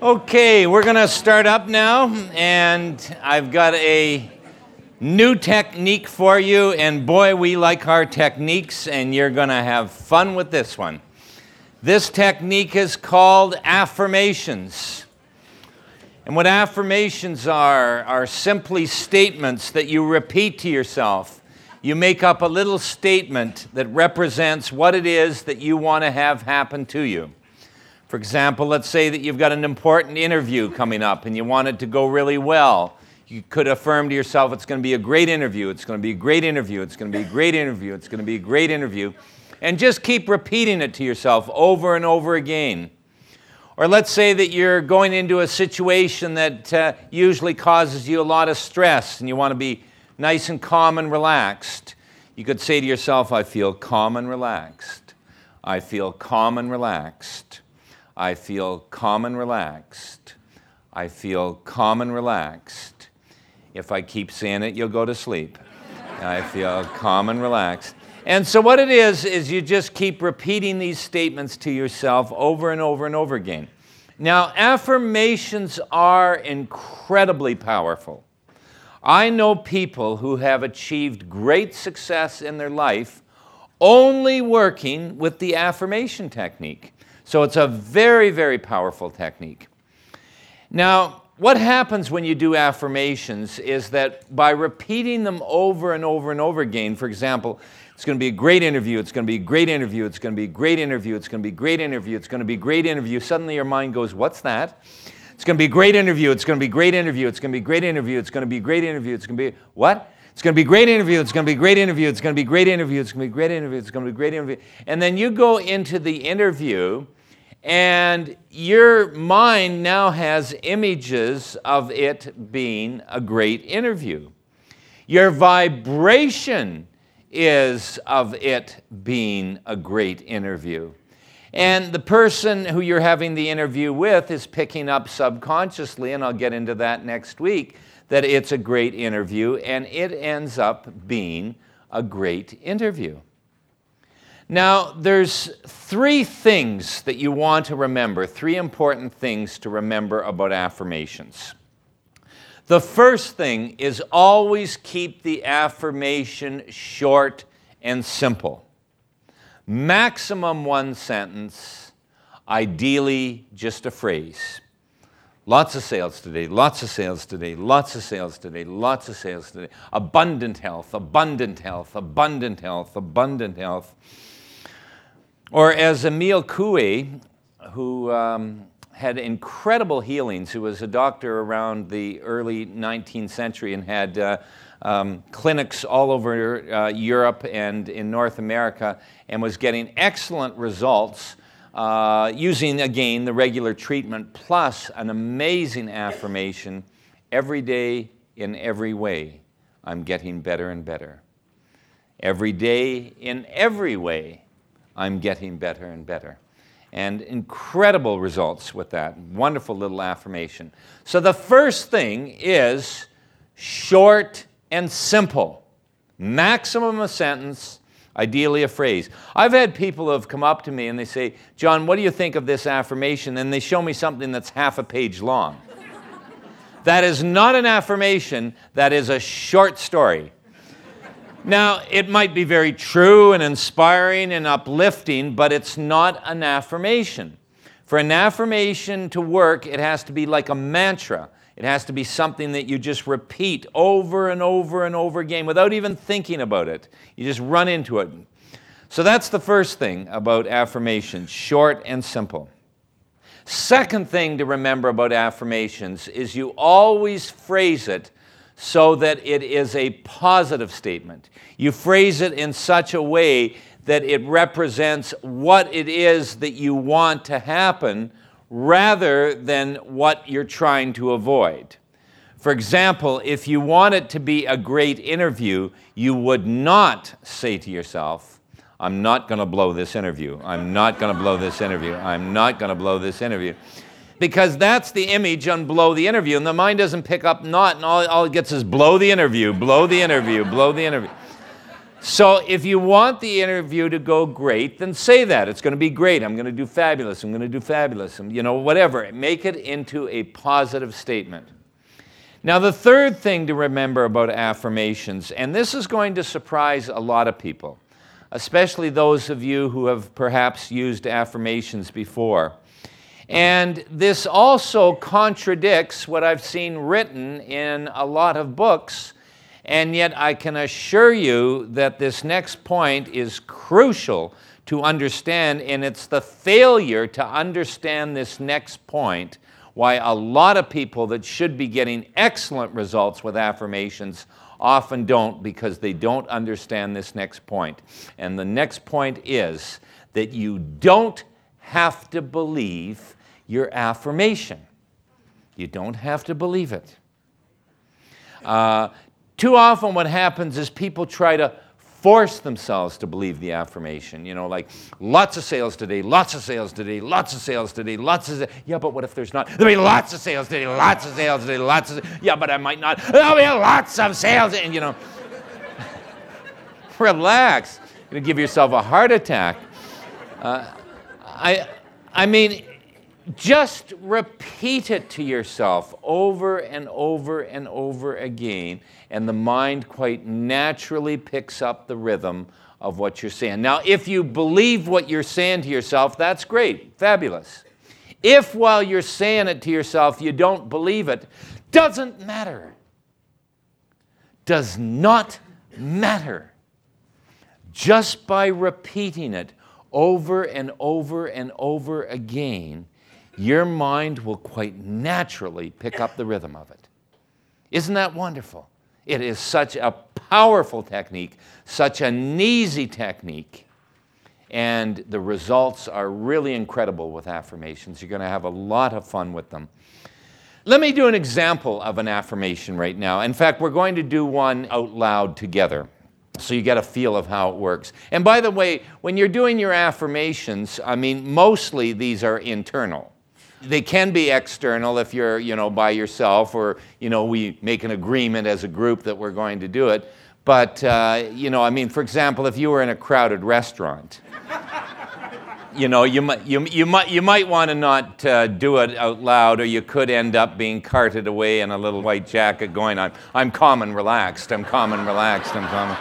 Okay, we're going to start up now, and I've got a new technique for you, and boy, we like our techniques, and you're going to have fun with this one. This technique is called affirmations. And what affirmations are simply statements that you repeat to yourself. You make up a little statement that represents what it is that you want to have happen to you. For example, let's say that you've got an important interview coming up and you want it to go really well. You could affirm to yourself, it's going to be a great interview, it's going to be a great interview, it's going to be a great interview, it's going to be a great interview. And just keep repeating it to yourself over and over again. Or let's say that you're going into a situation that usually causes you a lot of stress and you want to be nice and calm and relaxed. You could say to yourself, I feel calm and relaxed. I feel calm and relaxed. I feel calm and relaxed. I feel calm and relaxed. If I keep saying it, you'll go to sleep. I feel calm and relaxed. And so what it is you just keep repeating these statements to yourself over and over and over again. Now, affirmations are incredibly powerful. I know people who have achieved great success in their life only working with the affirmation technique. So it's a very, very powerful technique. Now, what happens when you do affirmations is that by repeating them over and over and over again, for example, it's going to be a great interview, it's going to be a great interview, it's going to be a great interview, it's going to be a great interview, it's going to be a great interview. Suddenly your mind goes, what's that? It's going to be a great interview, it's going to be a great interview, it's going to be a great interview, it's going to be a great interview, it's going to be, what? It's going to be a great interview, it's going to be a great interview, it's going to be a great interview, it's going to be a great interview, it's going to be a great interview. And then you go into the interview and your mind now has images of it being a great interview. Your vibration is of it being a great interview. And the person who you're having the interview with is picking up subconsciously, and I'll get into that next week, that it's a great interview, and it ends up being a great interview. Now, there's three things that you want to remember, three important things to remember about affirmations. The first thing is always keep the affirmation short and simple. Maximum one sentence, ideally just a phrase. Lots of sales today, lots of sales today, lots of sales today, lots of sales today. Abundant health, abundant health, abundant health, abundant health. Or as Emile Coué, who had incredible healings, who was a doctor around the early 19th century and had clinics all over Europe and in North America, and was getting excellent results using, again, the regular treatment plus an amazing affirmation, every day in every way, I'm getting better and better. Every day in every way, I'm getting better and better. And incredible results with that wonderful little affirmation. So the first thing is short and simple. Maximum a sentence, ideally a phrase. I've had people who have come up to me and they say, John, what do you think of this affirmation? And they show me something that's half a page long. That is not an affirmation, that is a short story. Now, it might be very true and inspiring and uplifting, but it's not an affirmation. For an affirmation to work, it has to be like a mantra. It has to be something that you just repeat over and over and over again without even thinking about it. You just run into it. So that's the first thing about affirmations, short and simple. Second thing to remember about affirmations is you always phrase it so that it is a positive statement. You phrase it in such a way that it represents what it is that you want to happen rather than what you're trying to avoid. For example, if you want it to be a great interview, you would not say to yourself, I'm not going to blow this interview. I'm not going to blow this interview. I'm not going to blow this interview. Because that's the image on blow the interview, and the mind doesn't pick up not, and all it gets is blow the interview, blow the interview, blow the interview. So if you want the interview to go great, then say that. It's going to be great. I'm going to do fabulous. I'm going to do fabulous. Whatever. Make it into a positive statement. Now, the third thing to remember about affirmations, and this is going to surprise a lot of people, especially those of you who have perhaps used affirmations before. And this also contradicts what I've seen written in a lot of books, and yet I can assure you that this next point is crucial to understand, and it's the failure to understand this next point why a lot of people that should be getting excellent results with affirmations often don't, because they don't understand this next point. And the next point is that you don't have to believe your affirmation. You don't have to believe it. Too often what happens is people try to force themselves to believe the affirmation. Like lots of sales today, lots of sales today, lots of sales today, lots of sales. Yeah, but what if there's not? There'll be lots of sales today, lots of sales today, lots of. Yeah, but I might not. There'll be lots of sales, and relax. You're gonna give yourself a heart attack. I mean, just repeat it to yourself over and over and over again, and the mind quite naturally picks up the rhythm of what you're saying. Now, if you believe what you're saying to yourself, that's great, fabulous. If while you're saying it to yourself you don't believe it, doesn't matter. Does not matter. Just by repeating it over and over and over again, your mind will quite naturally pick up the rhythm of it. Isn't that wonderful? It is such a powerful technique, such an easy technique, and the results are really incredible with affirmations. You're going to have a lot of fun with them. Let me do an example of an affirmation right now. In fact, we're going to do one out loud together, so you get a feel of how it works. And by the way, when you're doing your affirmations, mostly these are internal. They can be external if you're, by yourself, or, we make an agreement as a group that we're going to do it. But, for example, if you were in a crowded restaurant, you might want to not do it out loud, or you could end up being carted away in a little white jacket going on, I'm calm and relaxed, I'm calm and relaxed, I'm calm.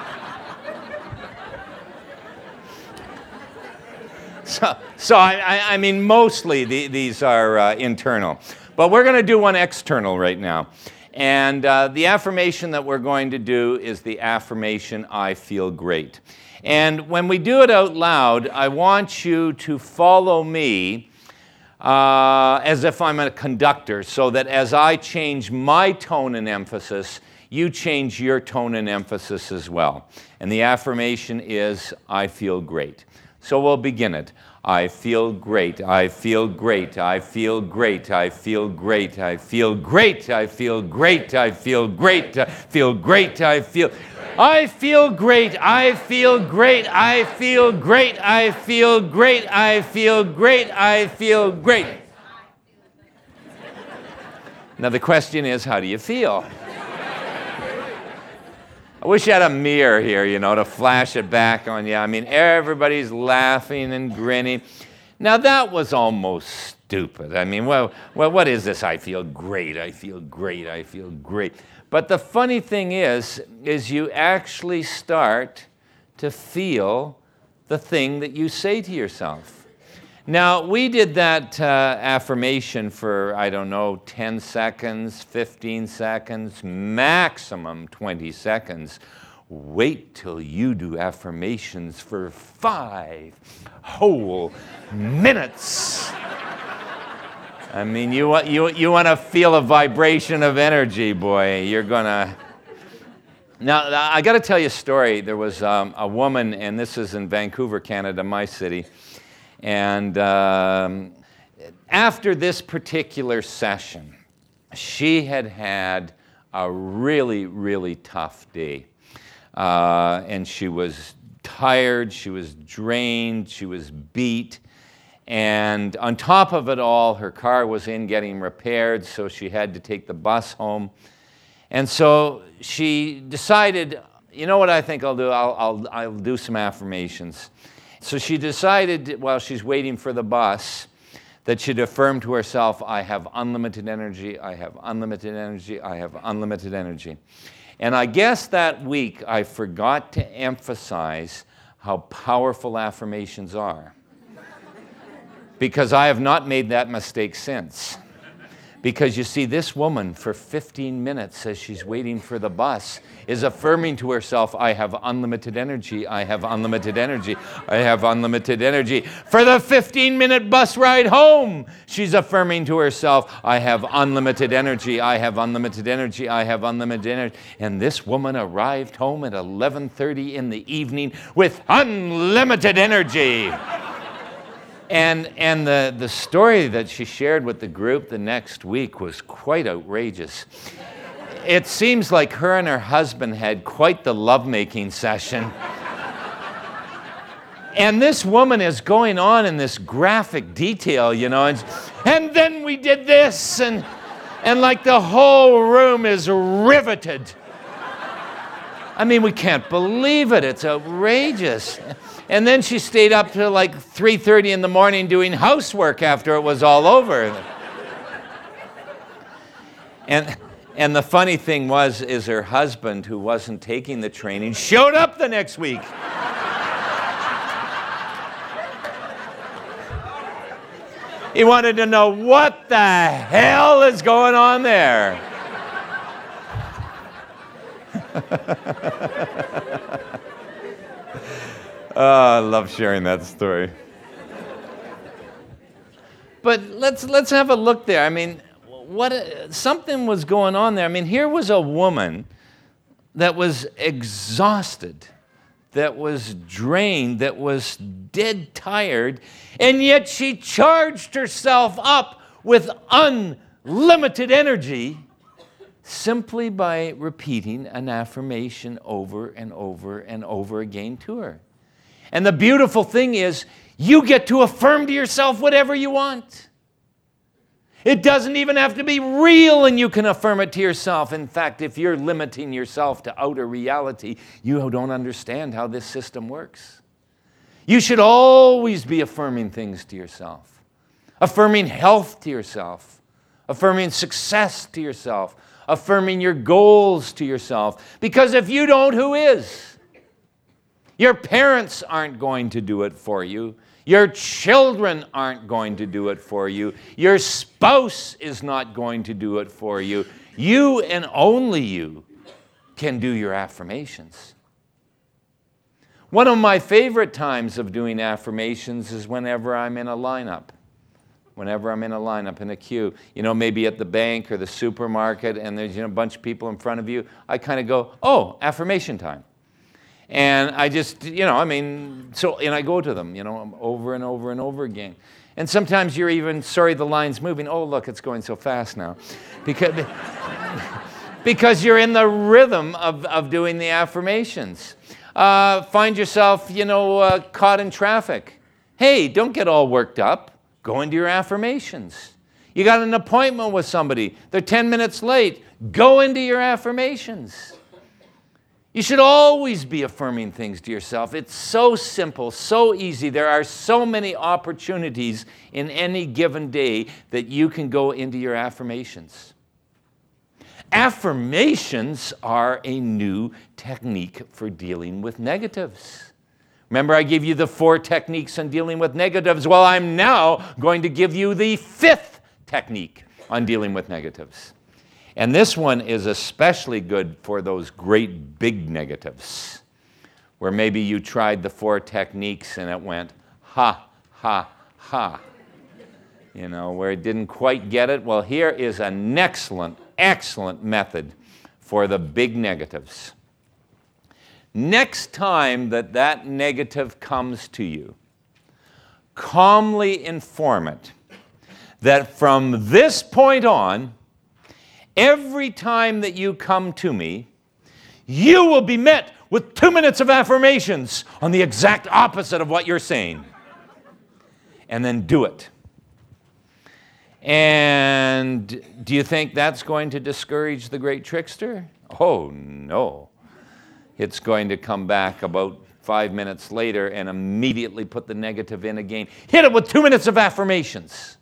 So mostly these are internal. But we're going to do one external right now. And the affirmation that we're going to do is the affirmation, I feel great. And when we do it out loud, I want you to follow me as if I'm a conductor, so that as I change my tone and emphasis, you change your tone and emphasis as well. And the affirmation is, I feel great. So we'll begin it. I feel great, I feel great, I feel great, I feel great, I feel great, I feel great, I feel great, I feel great, I feel great, I feel great, I feel great, I feel great, I feel great, I feel great. Now the question is, how do you feel? I wish you had a mirror here, to flash it back on you. Everybody's laughing and grinning. Now, that was almost stupid. What is this? I feel great, I feel great, I feel great. But the funny thing is you actually start to feel the thing that you say to yourself. Now, we did that affirmation for, 10 seconds, 15 seconds, maximum 20 seconds. Wait till you do affirmations for 5 whole minutes. You want to feel a vibration of energy, boy. You're going to... Now, I got to tell you a story. There was a woman, and this is in Vancouver, Canada, my city. And after this particular session, she had a really, really tough day. And she was tired, she was drained, she was beat. And on top of it all, her car was getting repaired, so she had to take the bus home. And so she decided, you know what I think I'll do? I'll do some affirmations. So she decided while she's waiting for the bus that she'd affirm to herself, I have unlimited energy, I have unlimited energy, I have unlimited energy. And I guess that week I forgot to emphasize how powerful affirmations are. Because I have not made that mistake since. Because you see, this woman for 15 minutes as she's waiting for the bus is affirming to herself, I have unlimited energy, I have unlimited energy, I have unlimited energy. For the 15-minute bus ride home, she's affirming to herself, I have unlimited energy, I have unlimited energy, I have unlimited energy. And this woman arrived home at 11:30 in the evening with unlimited energy. And the story that she shared with the group the next week was quite outrageous. It seems like her and her husband had quite the lovemaking session. And this woman is going on in this graphic detail, and then we did this, and like the whole room is riveted. I mean, we can't believe it. It's outrageous. And then she stayed up till like 3:30 in the morning doing housework after it was all over. And the funny thing is her husband, who wasn't taking the training, showed up the next week. He wanted to know what the hell is going on there. Oh, I love sharing that story. But let's have a look there. I mean, something was going on there. I mean, here was a woman that was exhausted, that was drained, that was dead tired, and yet she charged herself up with unlimited energy simply by repeating an affirmation over and over and over again to her. And the beautiful thing is, you get to affirm to yourself whatever you want. It doesn't even have to be real, and you can affirm it to yourself. In fact, if you're limiting yourself to outer reality, you don't understand how this system works. You should always be affirming things to yourself. Affirming health to yourself. Affirming success to yourself. Affirming your goals to yourself. Because if you don't, who is? Your parents aren't going to do it for you. Your children aren't going to do it for you. Your spouse is not going to do it for you. You and only you can do your affirmations. One of my favorite times of doing affirmations is whenever I'm in a lineup. Whenever I'm in a lineup, in a queue, maybe at the bank or the supermarket, and there's a bunch of people in front of you, I kind of go, oh, affirmation time. And I just, and I go to them, over and over and over again. And sometimes you're even, sorry, the line's moving. Oh, look, it's going so fast now. Because you're in the rhythm of doing the affirmations. Find yourself, caught in traffic. Hey, don't get all worked up. Go into your affirmations. You got an appointment with somebody. They're 10 minutes late. Go into your affirmations. You should always be affirming things to yourself. It's so simple, so easy. There are so many opportunities in any given day that you can go into your affirmations. Affirmations are a new technique for dealing with negatives. Remember, I gave you the 4 techniques on dealing with negatives. Well, I'm now going to give you the 5th technique on dealing with negatives. And this one is especially good for those great big negatives, where maybe you tried the 4 techniques and it went, ha, ha, ha. Where it didn't quite get it. Well, here is an excellent method for the big negatives. Next time that negative comes to you, calmly inform it that from this point on, every time that you come to me, you will be met with 2 minutes of affirmations on the exact opposite of what you're saying. And then do it. And do you think that's going to discourage the great trickster? Oh, no. it's going to come back about 5 minutes later and immediately put the negative in again. Hit it with 2 minutes of affirmations.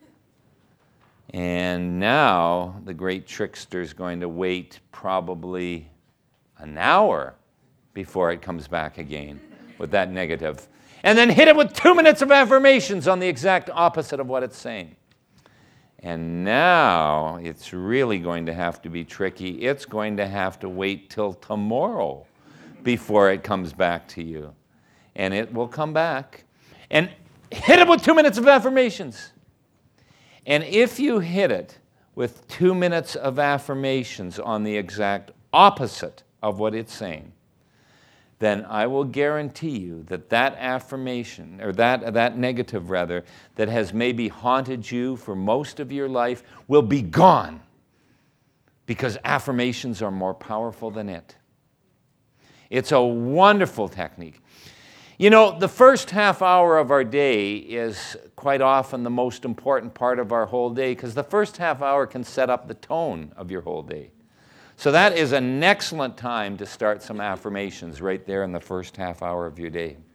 And now the great trickster is going to wait probably an hour before it comes back again with that negative. And then hit it with 2 minutes of affirmations on the exact opposite of what it's saying. And now it's really going to have to be tricky. It's going to have to wait till tomorrow before it comes back to you. And it will come back. And hit it with 2 minutes of affirmations. And if you hit it with 2 minutes of affirmations on the exact opposite of what it's saying, then I will guarantee you that that affirmation, or that negative rather, that has maybe haunted you for most of your life will be gone, because affirmations are more powerful than it. It's a wonderful technique. You know, the first half hour of our day is quite often the most important part of our whole day, because the first half hour can set up the tone of your whole day. So that is an excellent time to start some affirmations right there in the first half hour of your day.